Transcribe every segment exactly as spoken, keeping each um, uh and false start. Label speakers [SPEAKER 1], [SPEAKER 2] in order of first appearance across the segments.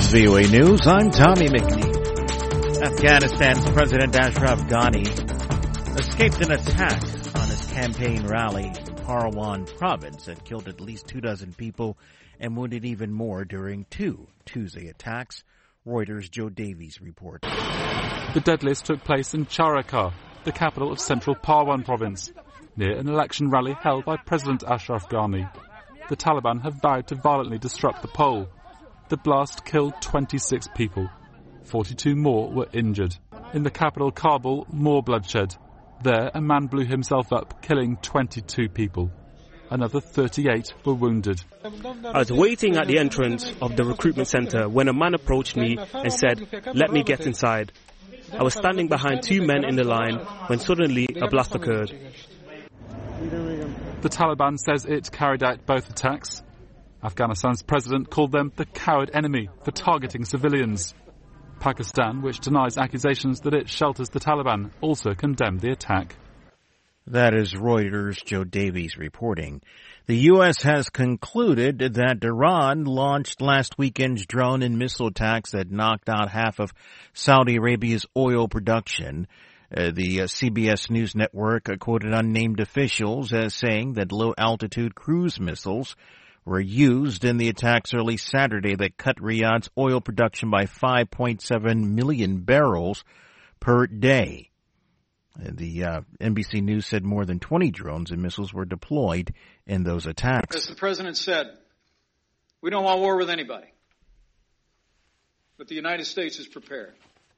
[SPEAKER 1] V O A News. I'm Tommy McNeil. Afghanistan's President Ashraf Ghani escaped an attack on his campaign rally in Parwan province that killed at least two dozen people and wounded even more during two Tuesday attacks. Reuters' Joe Davies reports.
[SPEAKER 2] The deadliest took place in Charakar, the capital of central Parwan province, near an election rally held by President Ashraf Ghani. The Taliban have vowed to violently disrupt the poll. The blast killed twenty-six people. forty-two more were injured. In the capital Kabul, more bloodshed. There, a man blew himself up, killing twenty-two people. Another thirty-eight were wounded.
[SPEAKER 3] I was waiting at the entrance of the recruitment centre when a man approached me and said, "Let me get inside." I was standing behind two men in the line when suddenly a blast occurred.
[SPEAKER 2] The Taliban says it carried out both attacks. Afghanistan's president called them the coward enemy for targeting civilians. Pakistan, which denies accusations that it shelters the Taliban, also condemned the attack.
[SPEAKER 1] That is Reuters' Joe Davies reporting. The U S has concluded that Iran launched last weekend's drone and missile attacks that knocked out half of Saudi Arabia's oil production. Uh, the uh, C B S News Network uh, quoted unnamed officials as saying that low-altitude cruise missiles were used in the attacks early Saturday that cut Riyadh's oil production by five point seven million barrels per day. The uh, N B C News said more than twenty drones and missiles were deployed in those attacks.
[SPEAKER 4] As the President said, we don't want war with anybody, but the United States is prepared.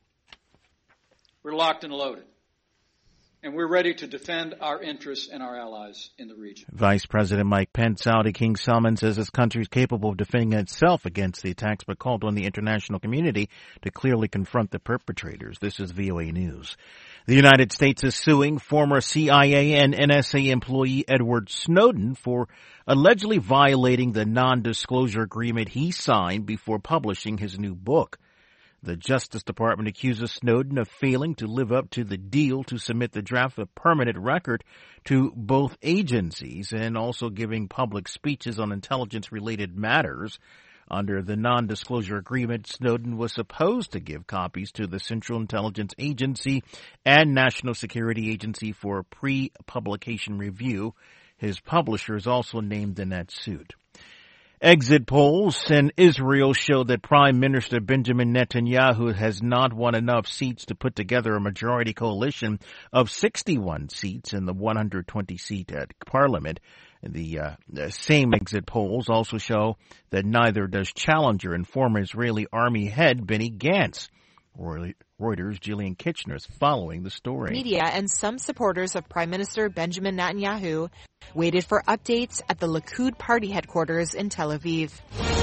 [SPEAKER 4] We're locked and loaded, and we're ready to defend our interests and our allies in the region.
[SPEAKER 1] Vice President Mike Pence, Saudi King Salman, says his country is capable of defending itself against the attacks, but called on the international community to clearly confront the perpetrators. This is V O A News. The United States is suing former C I A and N S A employee Edward Snowden for allegedly violating the non-disclosure agreement he signed before publishing his new book. The Justice Department accuses Snowden of failing to live up to the deal to submit the draft of permanent record to both agencies and also giving public speeches on intelligence-related matters. Under the non-disclosure agreement, Snowden was supposed to give copies to the Central Intelligence Agency and National Security Agency for pre-publication review. His publisher is also named in that suit. Exit polls in Israel show that Prime Minister Benjamin Netanyahu has not won enough seats to put together a majority coalition of sixty-one seats in the one hundred twenty seat parliament. The, uh, the same exit polls also show that neither does challenger and former Israeli army head Benny Gantz. Reuters' Gillian Kitchener is following the story.
[SPEAKER 5] Media and some supporters of Prime Minister Benjamin Netanyahu waited for updates at the Likud party headquarters in Tel Aviv.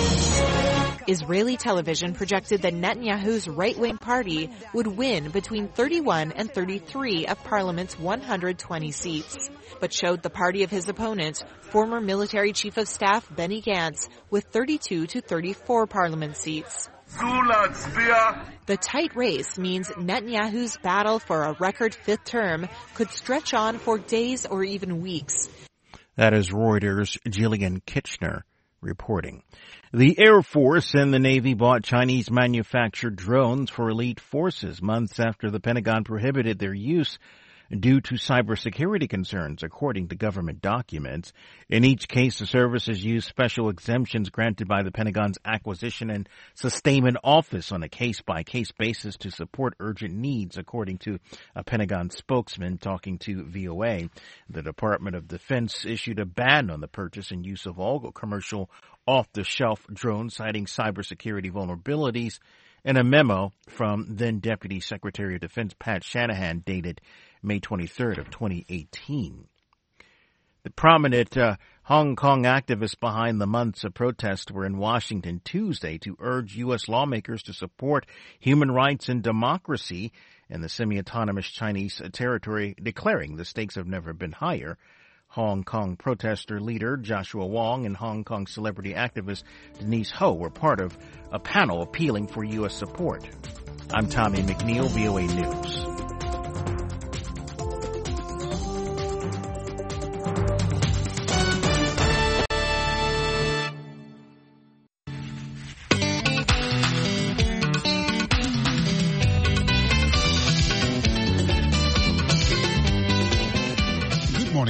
[SPEAKER 5] Israeli television projected that Netanyahu's right-wing party would win between thirty-one and thirty-three of Parliament's one hundred twenty seats, but showed the party of his opponent, former military chief of staff Benny Gantz, with thirty-two to thirty-four Parliament seats. The tight race means Netanyahu's battle for a record fifth term could stretch on for days or even weeks.
[SPEAKER 1] That is Reuters' Gillian Kitchener reporting. The Air Force and the Navy bought Chinese-manufactured drones for elite forces months after the Pentagon prohibited their use due to cybersecurity concerns, according to government documents. In each case, the services used special exemptions granted by the Pentagon's Acquisition and Sustainment Office on a case-by-case basis to support urgent needs, according to a Pentagon spokesman talking to V O A. The Department of Defense issued a ban on the purchase and use of all commercial off-the-shelf drones, citing cybersecurity vulnerabilities in a memo from then Deputy Secretary of Defense Pat Shanahan dated May twenty-third of twenty eighteen. The prominent uh, Hong Kong activists behind the months of protests were in Washington Tuesday to urge U S lawmakers to support human rights and democracy in the semi-autonomous Chinese territory, declaring the stakes have never been higher. Hong Kong protester leader Joshua Wong and Hong Kong celebrity activist Denise Ho were part of a panel appealing for U S support. I'm Tommy McNeil, V O A News.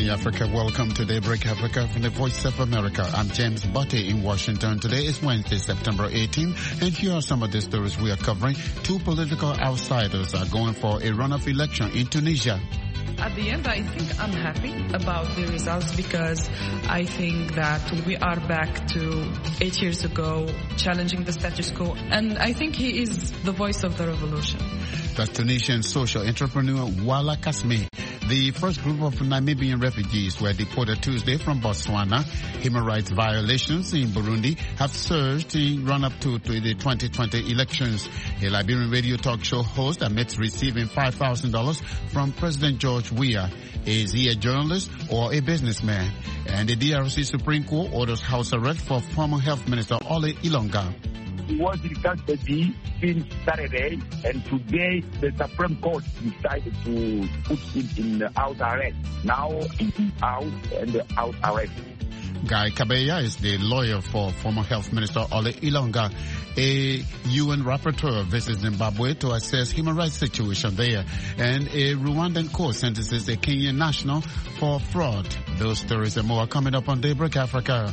[SPEAKER 6] morning, Africa. Welcome to Daybreak Africa from the Voice of America. I'm James Butte in Washington. Today is Wednesday, September eighteenth, and here are some of the stories we are covering. Two political outsiders are going for a runoff election in Tunisia.
[SPEAKER 7] At the end, I think I'm happy about the results because I think that we are back to eight years ago, challenging the status quo. And I think he is the voice of the revolution.
[SPEAKER 6] That's Tunisian social entrepreneur Wala Kasmi. The first group of Namibian refugees were deported Tuesday from Botswana. Human rights violations in Burundi have surged in run-up to, to the twenty twenty elections. A Liberian radio talk show host admits receiving five thousand dollars from President George Weah. Is he a journalist or a businessman? And the D R C Supreme Court orders house arrest for former Health Minister Ole Ilonga.
[SPEAKER 8] He was in custody since Saturday, and today the Supreme Court decided to put him in the house arrest. Now he's out and the house arrest.
[SPEAKER 6] Guy Kabeya is the lawyer for former Health Minister Ole Ilonga. A U N rapporteur visits Zimbabwe to assess human rights situation there. And a Rwandan court sentences a Kenyan national for fraud. Those stories and more are coming up on Daybreak Africa.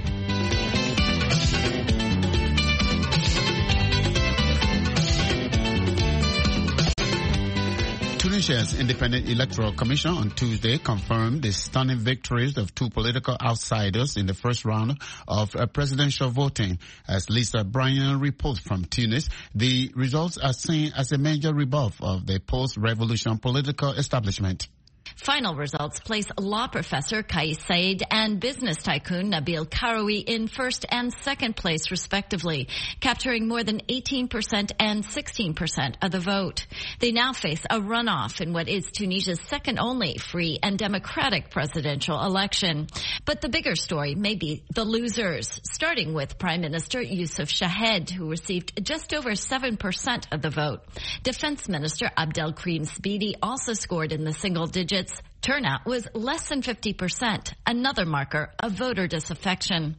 [SPEAKER 6] Tunisia's Independent Electoral Commission on Tuesday confirmed the stunning victories of two political outsiders in the first round of uh, presidential voting. As Lisa Bryan reports from Tunis, the results are seen as a major rebuff of the post-revolution political establishment.
[SPEAKER 9] Final results place law professor Kais Saied and business tycoon Nabil Karoui in first and second place, respectively, capturing more than eighteen percent and sixteen percent of the vote. They now face a runoff in what is Tunisia's second only free and democratic presidential election. But the bigger story may be the losers, starting with Prime Minister Youssef Chahed, who received just over seven percent of the vote. Defense Minister Abdelkrim Sbidi also scored in the single digits. Turnout was less than fifty percent, another marker of voter disaffection.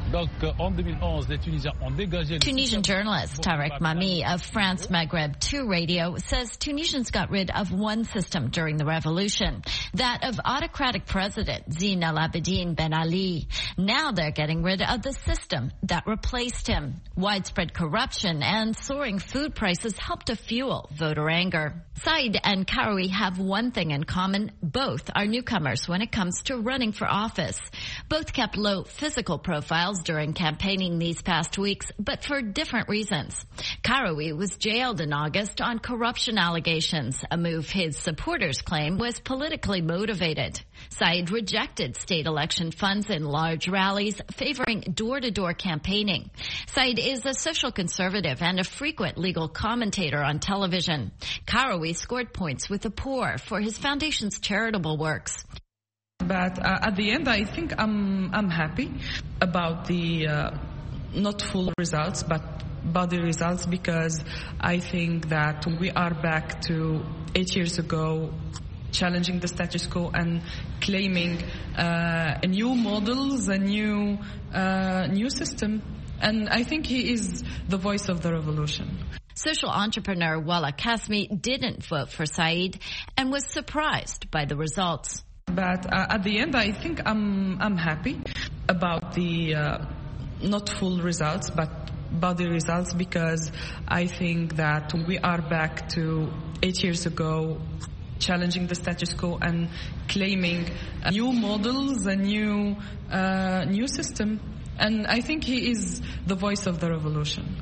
[SPEAKER 9] Tunisian journalist Tarek Mami of France Maghreb two Radio says Tunisians got rid of one system during the revolution, that of autocratic President Zine El Abidine Ben Ali. Now they're getting rid of the system that replaced him. Widespread corruption and soaring food prices helped to fuel voter anger. Said and Karoui have one thing in common. Both are newcomers when it comes to running for office. Both kept low physical profiles during campaigning these past weeks, but for different reasons. Karoui was jailed in August on corruption allegations, a move his supporters claim was politically motivated. Said rejected state election funds in large rallies, favoring door-to-door campaigning. Said is a social conservative and a frequent legal commentator on television. Karoui scored points with the poor for his foundation's charitable works.
[SPEAKER 7] But uh, at the end, I think I'm I'm happy about the uh, not full results, but about the results because I think that we are back to eight years ago, challenging the status quo and claiming uh, a new models, a new uh, new system. And I think he is the voice of the revolution.
[SPEAKER 9] Social entrepreneur Wala Kasmi didn't vote for Said and was surprised by the results.
[SPEAKER 7] But uh, at the end, I think I'm I'm happy about the uh, not full results, but about the results because I think that we are back to eight years ago, challenging the status quo and claiming uh, new models, a new uh, new system. And I think he is the voice of the revolution.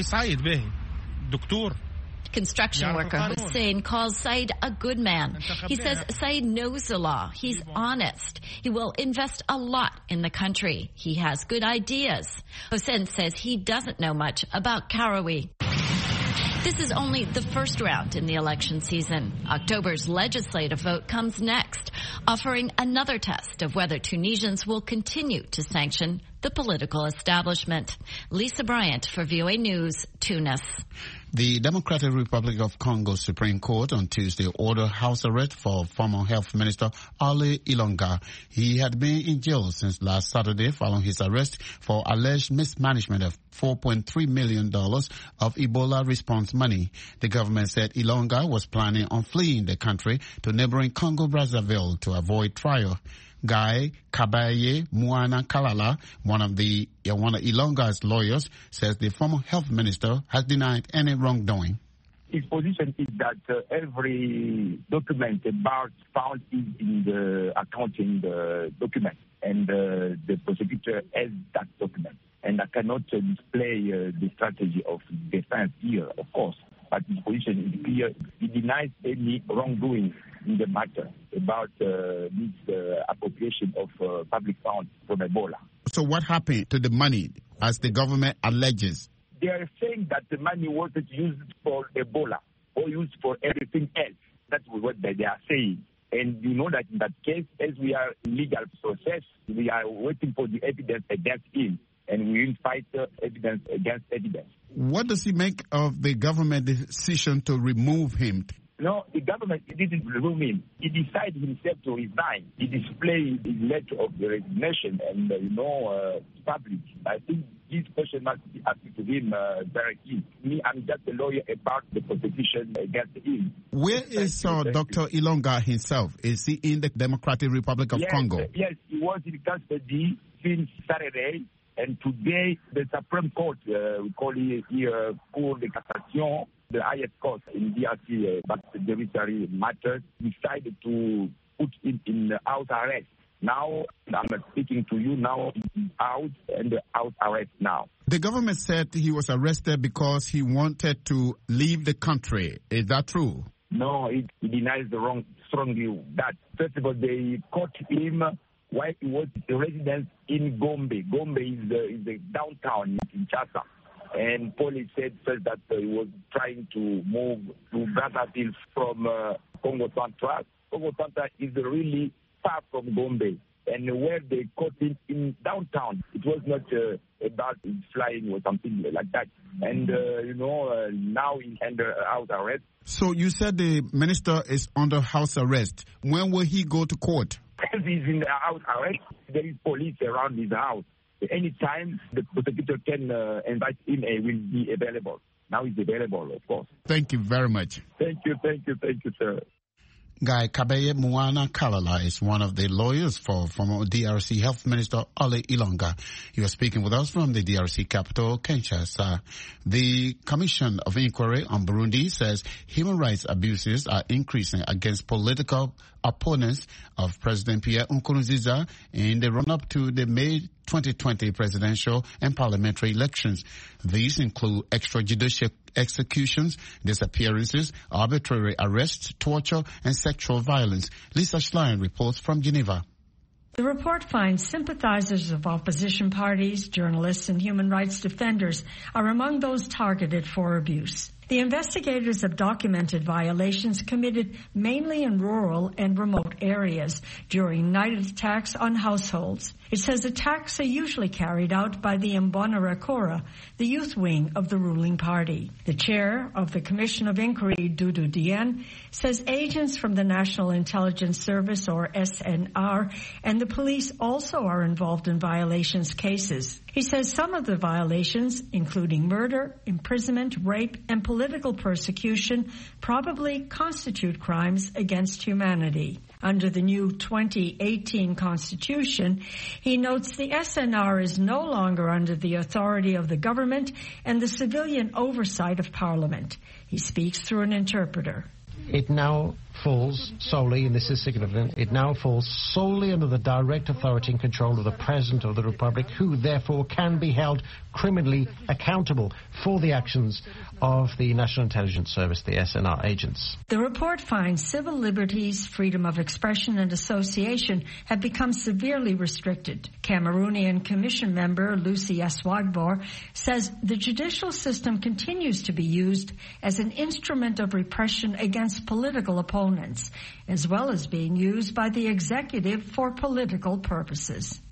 [SPEAKER 9] Construction worker Hussein calls Said a good man. He says Said knows the law. He's honest. He will invest a lot in the country. He has good ideas. Hussein says he doesn't know much about Karoui. This is only the first round in the election season. October's legislative vote comes next, offering another test of whether Tunisians will continue to sanction the political establishment. Lisa Bryant for V O A News, Tunis.
[SPEAKER 6] The Democratic Republic of Congo Supreme Court on Tuesday ordered house arrest for former Health Minister Ali Ilonga. He had been in jail since last Saturday following his arrest for alleged mismanagement of four point three million dollars of Ebola response money. The government said Ilonga was planning on fleeing the country to neighboring Congo-Brazzaville to avoid trial. Guy Kabaye Muana Kalala, one of the uh, one of Ilonga's lawyers, says the former health minister has denied any wrongdoing.
[SPEAKER 8] His position is that uh, every document about found in, in the accounting the document, and uh, the prosecutor has that document. And I cannot uh, display uh, the strategy of defense here, of course. But his position is clear. He denies any wrongdoing in the matter about uh, this uh, appropriation of uh, public funds from Ebola.
[SPEAKER 6] So what happened to the money, as the government alleges?
[SPEAKER 8] They are saying that the money wasn't used for Ebola or used for everything else. That's what they are saying. And you know that in that case, as we are in legal process, we are waiting for the evidence against him. And we will fight uh, evidence against evidence.
[SPEAKER 6] What does he make of the government decision to remove him?
[SPEAKER 8] No, the government didn't remove him. He decided himself to resign. He displayed his letter of the resignation and, uh, you know, uh, public. I think this question must be asked to him uh, directly. Me, I'm just a lawyer about the prosecution against him.
[SPEAKER 6] Where is uh, Doctor Ilonga himself? Is he in the Democratic Republic of
[SPEAKER 8] yes,
[SPEAKER 6] Congo?
[SPEAKER 8] Uh, yes, he was in custody since Saturday. And today, the Supreme Court, uh, we call it here Cour de Cassation, the highest court in D R C, uh, but the judiciary matters, decided to put him in house arrest. Now, I'm speaking to you now, he's out and house arrest now.
[SPEAKER 6] The government said he was arrested because he wanted to leave the country. Is that true?
[SPEAKER 8] No, he, he denies the wrong, strongly that. First of all, they caught him while he was a resident in Gombe. Gombe is the, is the downtown in Kinshasa. And police said first that uh, he was trying to move to Brazzaville from uh, Congo Central. Congo Central is really far from Gombe. And where they caught him in downtown, it was not uh, about flying or something like that. And, uh, you know, uh, now he's under house arrest.
[SPEAKER 6] So you said the minister is under house arrest. When will he go to court?
[SPEAKER 8] As he's in the house arrest, there is police around his house. Anytime the prosecutor can uh, invite him, he will be available. Now he's available, of course.
[SPEAKER 6] Thank you very much.
[SPEAKER 8] Thank you, thank you, thank you, sir.
[SPEAKER 6] Guy Kabaye Muana Kalala is one of the lawyers for former D R C Health Minister Ali Ilonga. He was speaking with us from the D R C capital, Kinshasa. The Commission of Inquiry on Burundi says human rights abuses are increasing against political opponents of President Pierre Nkurunziza in the run-up to the May twenty twenty presidential and parliamentary elections. These include extrajudicial executions, disappearances, arbitrary arrests, torture, and sexual violence. Lisa Schlein reports from Geneva.
[SPEAKER 10] The report finds sympathizers of opposition parties, journalists, and human rights defenders are among those targeted for abuse. The investigators have documented violations committed mainly in rural and remote areas during night attacks on households. It says attacks are usually carried out by the Imbonerakure, the youth wing of the ruling party. The chair of the Commission of Inquiry, Dudu Dieng, says agents from the National Intelligence Service, or S N R, and the police also are involved in violations cases. He says some of the violations, including murder, imprisonment, rape, and political persecution, probably constitute crimes against humanity. Under the new twenty eighteen Constitution, he notes the S N R is no longer under the authority of the government and the civilian oversight of Parliament. He speaks through an interpreter.
[SPEAKER 11] It now falls solely, and this is significant, it now falls solely under the direct authority and control of the President of the Republic, who therefore can be held criminally accountable for the actions of the National Intelligence Service, the S N R agents.
[SPEAKER 10] The report finds civil liberties, freedom of expression and association have become severely restricted. Cameroonian Commission member Lucy Aswagbor says the judicial system continues to be used as an instrument of repression against political opponents, as well as being used by the executive for political purposes.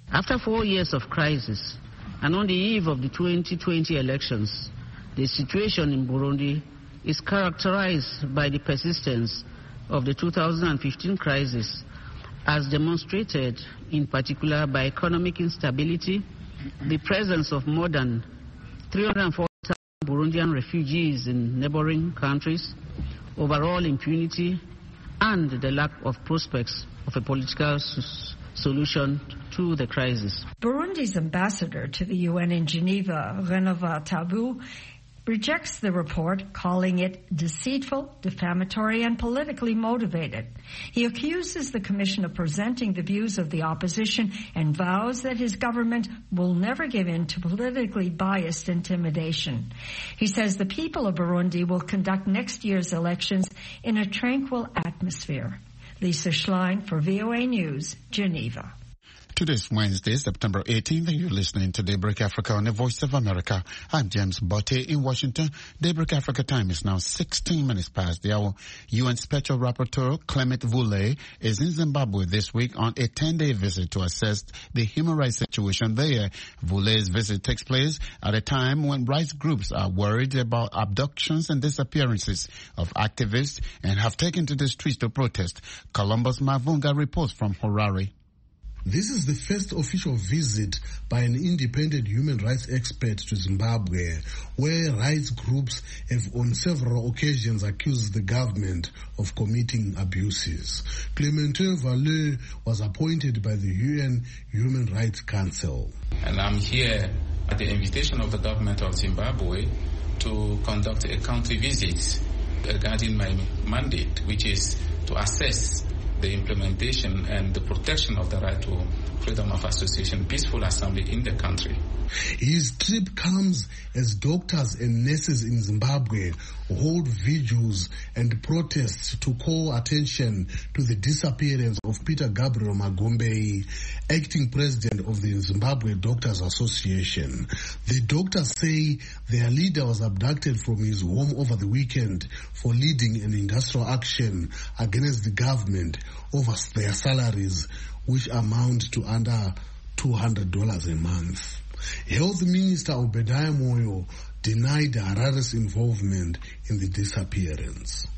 [SPEAKER 12] After four years of crisis, and on the eve of the twenty twenty elections, the situation in Burundi is characterized by the persistence of the two thousand fifteen crisis, as demonstrated in particular by economic instability, the presence of more than three hundred forty thousand Burundian refugees in neighboring countries, overall impunity, and the lack of prospects of a political solution to the crisis.
[SPEAKER 10] Burundi's ambassador to the U N in Geneva, Renova Tabu, rejects the report, calling it deceitful, defamatory, and politically motivated. He accuses the Commission of presenting the views of the opposition and vows that his government will never give in to politically biased intimidation. He says the people of Burundi will conduct next year's elections in a tranquil atmosphere. Lisa Schlein for V O A News, Geneva.
[SPEAKER 6] Today's Wednesday, September eighteenth, and you're listening to Daybreak Africa on the Voice of America. I'm James Botte in Washington. Daybreak Africa time is now sixteen minutes past the hour. U N Special Rapporteur Clement Voulet is in Zimbabwe this week on a ten-day visit to assess the human rights situation there. Voulet's visit takes place at a time when rights groups are worried about abductions and disappearances of activists and have taken to the streets to protest. Columbus Mavunga reports from Harare.
[SPEAKER 13] This is the first official visit by an independent human rights expert to Zimbabwe, where rights groups have on several occasions accused the government of committing abuses. Clement Voulet was appointed by the U N Human Rights Council.
[SPEAKER 14] And I'm here at the invitation of the government of Zimbabwe to conduct a country visit regarding my mandate, which is to assess the implementation and the protection of the right to freedom of association, peaceful assembly in the country.
[SPEAKER 13] His trip comes as doctors and nurses in Zimbabwe hold vigils and protests to call attention to the disappearance of Peter Gabriel Magombe, acting president of the Zimbabwe Doctors Association. The doctors say their leader was abducted from his home over the weekend for leading an industrial action against the government over their salaries, which amount to under two hundred dollars a month. Health Minister Obadiah Moyo denied Harare's involvement in the disappearance.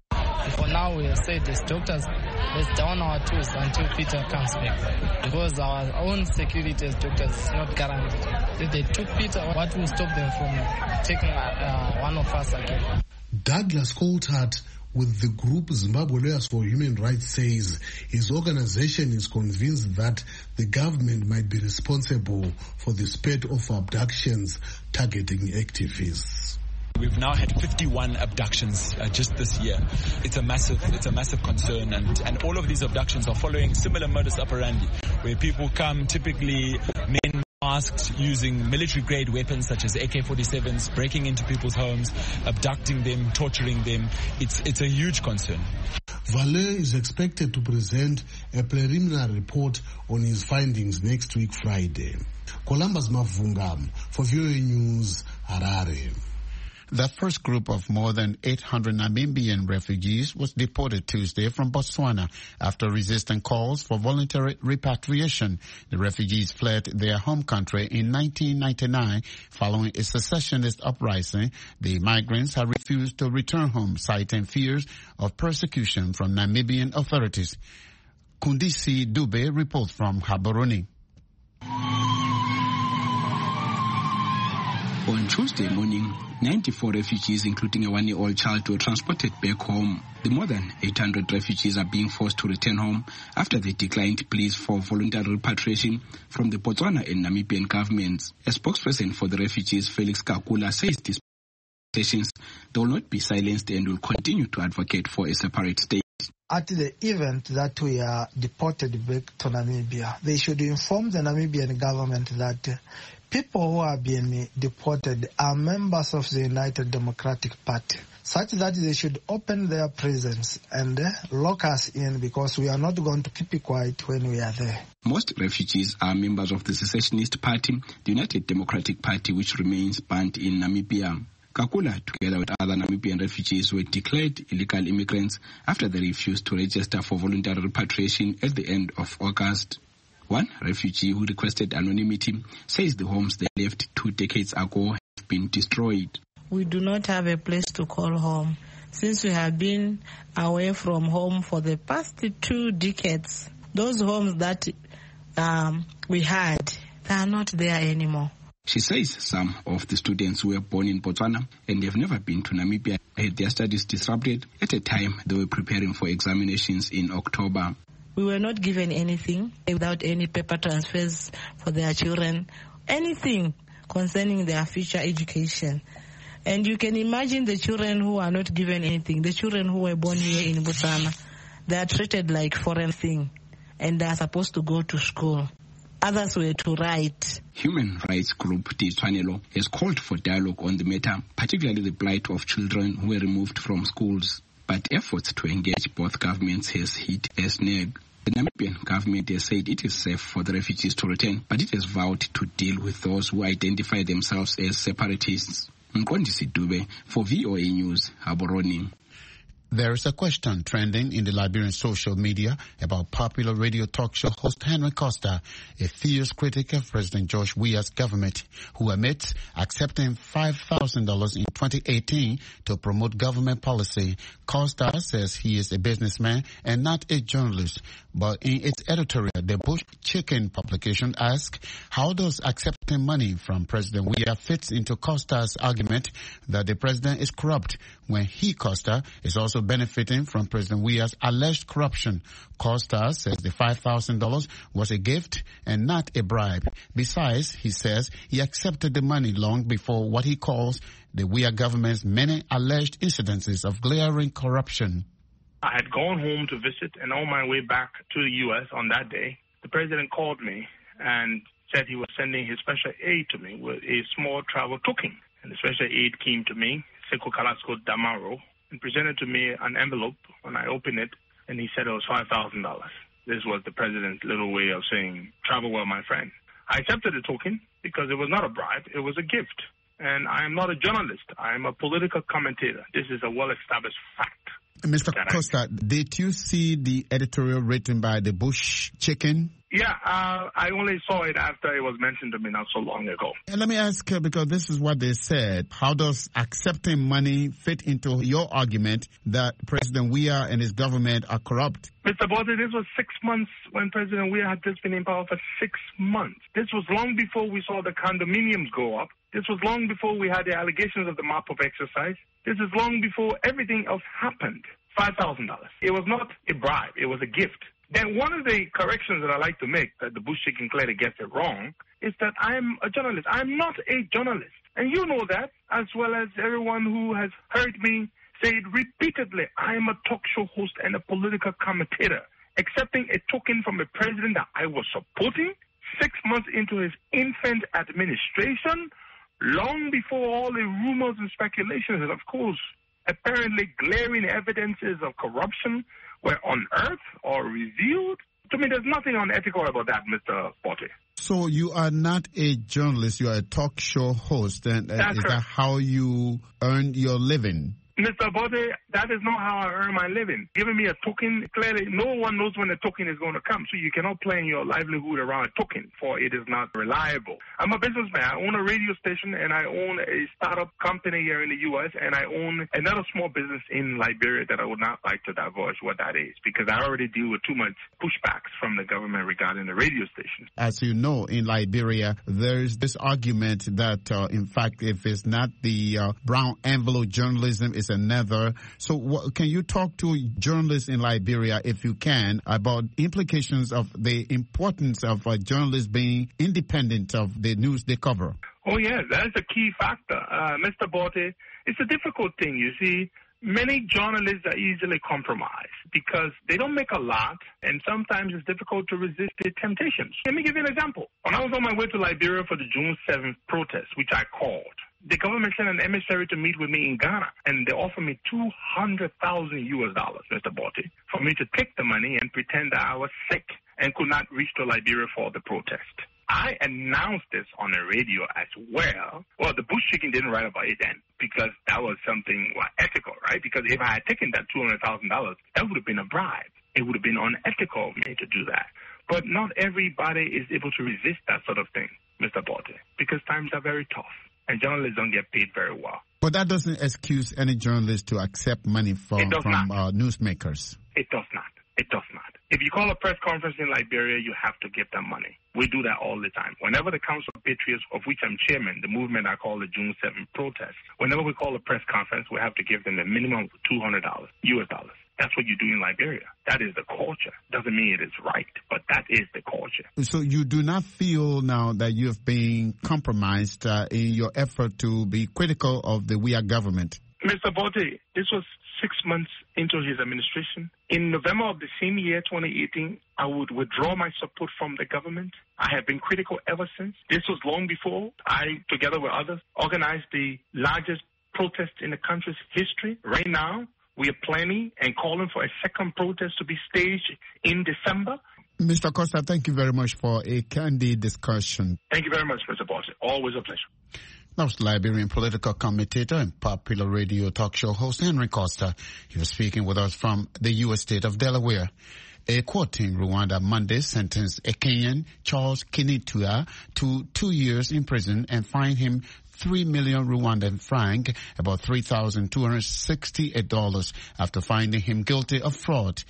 [SPEAKER 15] For now, we have said as doctors, let's down our tools until Peter comes back, because our own security as doctors is not guaranteed. If they took Peter, what will stop them from taking uh, one of us again?
[SPEAKER 13] Douglas Coulthard with the group Zimbabwe Lawyers for Human Rights says his organization is convinced that the government might be responsible for the spate of abductions targeting activists.
[SPEAKER 16] We've now had fifty-one abductions uh, just this year. It's a massive, it's a massive concern, and, and all of these abductions are following similar modus operandi, where people come, typically men masked, using military-grade weapons such as A K forty-sevens, breaking into people's homes, abducting them, torturing them. It's it's a huge concern.
[SPEAKER 13] Voulet is expected to present a preliminary report on his findings next week, Friday. Columbus Mavunga for V O A News, Harare.
[SPEAKER 6] The first group of more than eight hundred Namibian refugees was deported Tuesday from Botswana after resisting calls for voluntary repatriation. The refugees fled their home country in nineteen ninety-nine following a secessionist uprising. The migrants have refused to return home, citing fears of persecution from Namibian authorities. Kundisi Dube reports from Gaborone.
[SPEAKER 17] On Tuesday morning, ninety-four refugees, including a one-year-old child, were transported back home. The more than eight hundred refugees are being forced to return home after they declined pleas for voluntary repatriation from the Botswana and Namibian governments. A spokesperson for the refugees, Felix Kakula, says these petitions will not be silenced and will continue to advocate for a separate state.
[SPEAKER 18] At the event that we are deported back to Namibia, they should inform the Namibian government that uh, people who are being deported are members of the United Democratic Party, such that they should open their prisons and uh, lock us in, because we are not going to keep it quiet when we are there.
[SPEAKER 17] Most refugees are members of the secessionist party, the United Democratic Party, which remains banned in Namibia. Kakula, together with other Namibian refugees, were declared illegal immigrants after they refused to register for voluntary repatriation at the end of August. One refugee who requested anonymity says the homes they left two decades ago have been destroyed.
[SPEAKER 19] We do not have a place to call home. Since we have been away from home for the past two decades, those homes that um, we had, they are not there anymore.
[SPEAKER 17] She says some of the students who were born in Botswana and have never been to Namibia had their studies disrupted at a time they were preparing for examinations in October.
[SPEAKER 19] We were not given anything without any paper transfers for their children, anything concerning their future education. And you can imagine the children who are not given anything, the children who were born here in Botswana, they are treated like foreign thing and they are supposed to go to school. Others were to write.
[SPEAKER 17] Human rights group Tshwanelo has called for dialogue on the matter, particularly the plight of children who were removed from schools. But efforts to engage both governments has hit a snag. The Namibian government has said it is safe for the refugees to return, but it has vowed to deal with those who identify themselves as separatists. Mqondisi Dube for V O A News, Gaborone.
[SPEAKER 6] There is a question trending in the Liberian social media about popular radio talk show host Henry Costa, a fierce critic of President George Weah's government, who admits accepting five thousand dollars in twenty eighteen to promote government policy. Costa says he is a businessman and not a journalist. But in its editorial, the Bush Chicken publication asks, how does accepting money from President Weah fits into Costa's argument that the president is corrupt when he, Costa, is also benefiting from President Weah's alleged corruption? Costa says the five thousand dollars was a gift and not a bribe. Besides, he says he accepted the money long before what he calls the Weah government's many alleged incidences of glaring corruption.
[SPEAKER 20] I had gone home to visit, and on my way back to the U S on that day, the president called me and said he was sending his special aid to me with a small travel token. And the special aid came to me, Seko Kalasco Damaro, and presented to me an envelope. When I opened it, and he said it was five thousand dollars. This was the president's little way of saying, travel well, my friend. I accepted the token because it was not a bribe, it was a gift. And I am not a journalist. I am a political commentator. This is a well-established fact.
[SPEAKER 6] Mister Costa, did you see the editorial written by the Bush Chicken?
[SPEAKER 20] Yeah, uh, I only saw it after it was mentioned to me not so long ago.
[SPEAKER 6] And let me ask, uh, because this is what they said, how does accepting money fit into your argument that President Weah and his government are corrupt?
[SPEAKER 20] Mister Bote, this was six months when President Weah had just been in power for six months. This was long before we saw the condominiums go up. This was long before we had the allegations of the mop-up exercise. This is long before everything else happened. five thousand dollars. It was not a bribe. It was a gift. Then one of the corrections that I like to make, that the Bush Chicken clearly gets it wrong, is that I'm a journalist. I'm not a journalist. And you know that, as well as everyone who has heard me say it repeatedly. I am a talk show host and a political commentator, accepting a token from a president that I was supporting six months into his infant administration, long before all the rumors and speculations and, of course, apparently glaring evidences of corruption were unearthed or revealed. To me, there's nothing unethical about that, Mister Bote.
[SPEAKER 6] So you are not a journalist, you are a talk show host, and uh, is that how you earn your living?
[SPEAKER 20] Mister Bote, that is not how I earn my living. Giving me a token, clearly no one knows when the token is going to come, so you cannot plan your livelihood around a token, for it is not reliable. I'm a businessman. I own a radio station, and I own a startup company here in the U S, and I own another small business in Liberia that I would not like to divulge what that is, because I already deal with too much pushbacks from the government regarding the radio station.
[SPEAKER 6] As you know, in Liberia, there is this argument that, uh, in fact, if it's not the uh, brown envelope journalism, it's another. So what, can you talk to journalists in Liberia, if you can, about implications of the importance of uh, journalists being independent of the news they cover?
[SPEAKER 20] Oh, yes, that's a key factor. Uh, Mister Bote, it's a difficult thing. You see, many journalists are easily compromised because they don't make a lot, and sometimes it's difficult to resist the temptations. Let me give you an example. When I was on my way to Liberia for the June seventh protest, which I called, the government sent an emissary to meet with me in Ghana, and they offered me two hundred thousand U S dollars, Mister Bote, for me to take the money and pretend that I was sick and could not reach to Liberia for the protest. I announced this on the radio as well. Well, the Bush Chicken didn't write about it then because that was something well, ethical, right? Because if I had taken that two hundred thousand dollars, that would have been a bribe. It would have been unethical of me to do that. But not everybody is able to resist that sort of thing, Mister Bote, because times are very tough and journalists don't get paid very well.
[SPEAKER 6] But that doesn't excuse any journalist to accept money from, from uh, newsmakers.
[SPEAKER 20] It does not. It does not. If you call a press conference in Liberia, you have to give them money. We do that all the time. Whenever the Council of Patriots, of which I'm chairman, the movement I call the June seventh protest, whenever we call a press conference, we have to give them the minimum of two hundred dollars, U S dollars. That's what you do in Liberia. That is the culture. Doesn't mean it is right, but that is the culture.
[SPEAKER 6] So you do not feel now that you have been compromised uh, in your effort to be critical of the W I A government?
[SPEAKER 20] Mister Bote, this was six months into his administration. In November of the same year, twenty eighteen, I would withdraw my support from the government. I have been critical ever since. This was long before I, together with others, organized the largest protest in the country's history. Right now, we are planning and calling for a second protest to be staged in December.
[SPEAKER 6] Mister Costa, thank you very much for a candid discussion.
[SPEAKER 20] Thank you very much, Mister Bote. Always a pleasure.
[SPEAKER 6] That was Liberian political commentator and popular radio talk show host Henry Costa. He was speaking with us from the U S state of Delaware. A court in Rwanda Monday sentenced a Kenyan, Charles Kinitua, to two years in prison and fined him three million Rwandan franc, about three thousand two hundred sixty-eight dollars, after finding him guilty of fraud.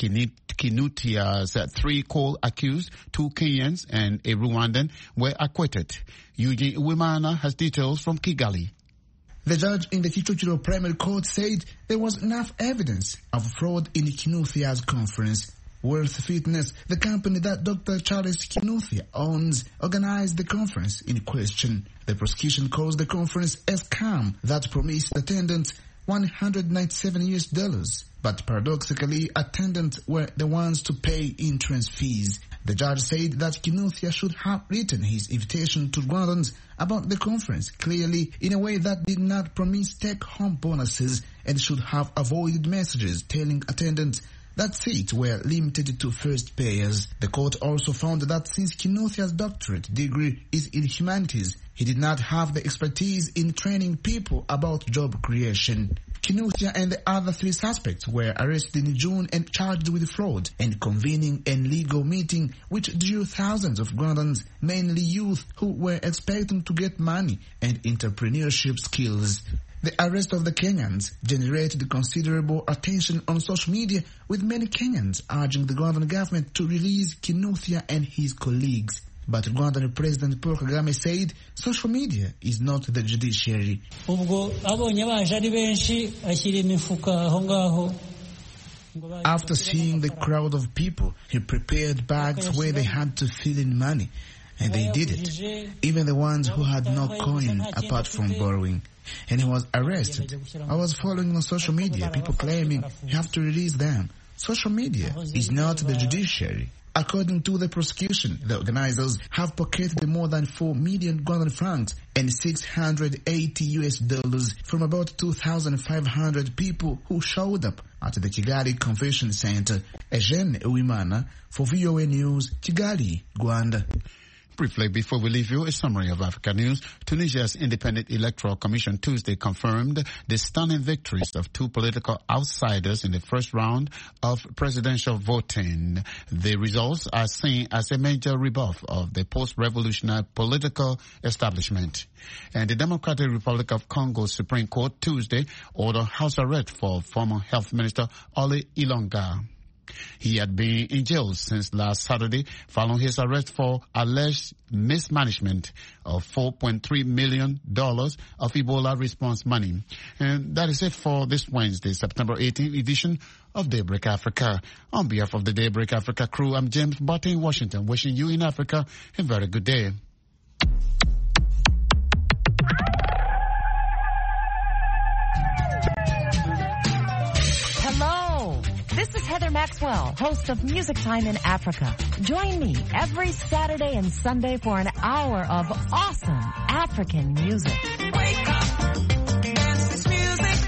[SPEAKER 6] Kinutia's three co-accused, two Kenyans and a Rwandan, were acquitted. Eugene Uwimana has details from Kigali.
[SPEAKER 21] The judge in the Kicukiro Primary Court said there was enough evidence of fraud in Kinuthia's conference. Worth Fitness, the company that Doctor Charles Kinuthia owns, organized the conference in question. The prosecution calls the conference a scam that promised attendants one hundred ninety-seven U S dollars. But paradoxically, attendants were the ones to pay entrance fees. The judge said that Kinuthia should have written his invitation to Rwandans about the conference clearly in a way that did not promise take-home bonuses and should have avoided messages telling attendants that seats were limited to first payers. The court also found that since Kinuthia's doctorate degree is in humanities, he did not have the expertise in training people about job creation. Kinuthia and the other three suspects were arrested in June and charged with fraud and convening a legal meeting which drew thousands of Rwandans, mainly youth, who were expecting to get money and entrepreneurship skills. The arrest of the Kenyans generated considerable attention on social media, with many Kenyans urging the Rwandan government to release Kinuthia and his colleagues. But Rwandan President Paul Kagame said social media is not the judiciary. After seeing the crowd of people, he prepared bags where they had to fill in money. And they did it, even the ones who had no coin apart from borrowing. And he was arrested. I was following on social media, people claiming you have to release them. Social media is not the judiciary. According to the prosecution, the organizers have pocketed more than four million Rwandan francs and six hundred eighty U S dollars from about two thousand five hundred people who showed up at the Kigali Convention Center. Eugene Uwimana for V O A News, Kigali, Rwanda.
[SPEAKER 6] Briefly, before we leave you, a summary of Africa news. Tunisia's Independent Electoral Commission Tuesday confirmed the stunning victories of two political outsiders in the first round of presidential voting. The results are seen as a major rebuff of the post-revolutionary political establishment. And the Democratic Republic of Congo Supreme Court Tuesday ordered house arrest for former Health Minister Ole Ilonga. He had been in jail since last Saturday following his arrest for alleged mismanagement of four point three million dollars of Ebola response money. And that is it for this Wednesday, September eighteenth edition of Daybreak Africa. On behalf of the Daybreak Africa crew, I'm James Botte in Washington, wishing you in Africa a very good day.
[SPEAKER 22] This is Heather Maxwell, host of Music Time in Africa. Join me every Saturday and Sunday for an hour of awesome African music. Wake up, dance this music.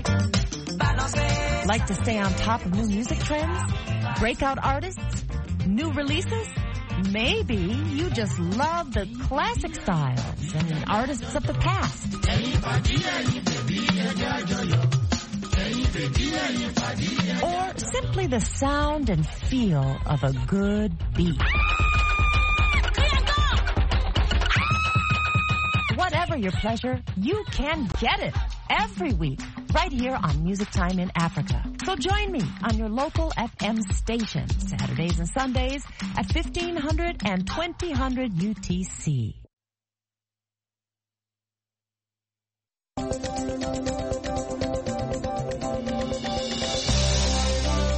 [SPEAKER 22] Like to stay on top of new music trends? Breakout artists? New releases? Maybe you just love the classic styles and artists of the past. Or simply simply the sound and feel of a good beat. Whatever your pleasure, you can get it every week right here on Music Time in Africa. So join me on your local F M station Saturdays and Sundays at fifteen hundred and twenty hundred U T C.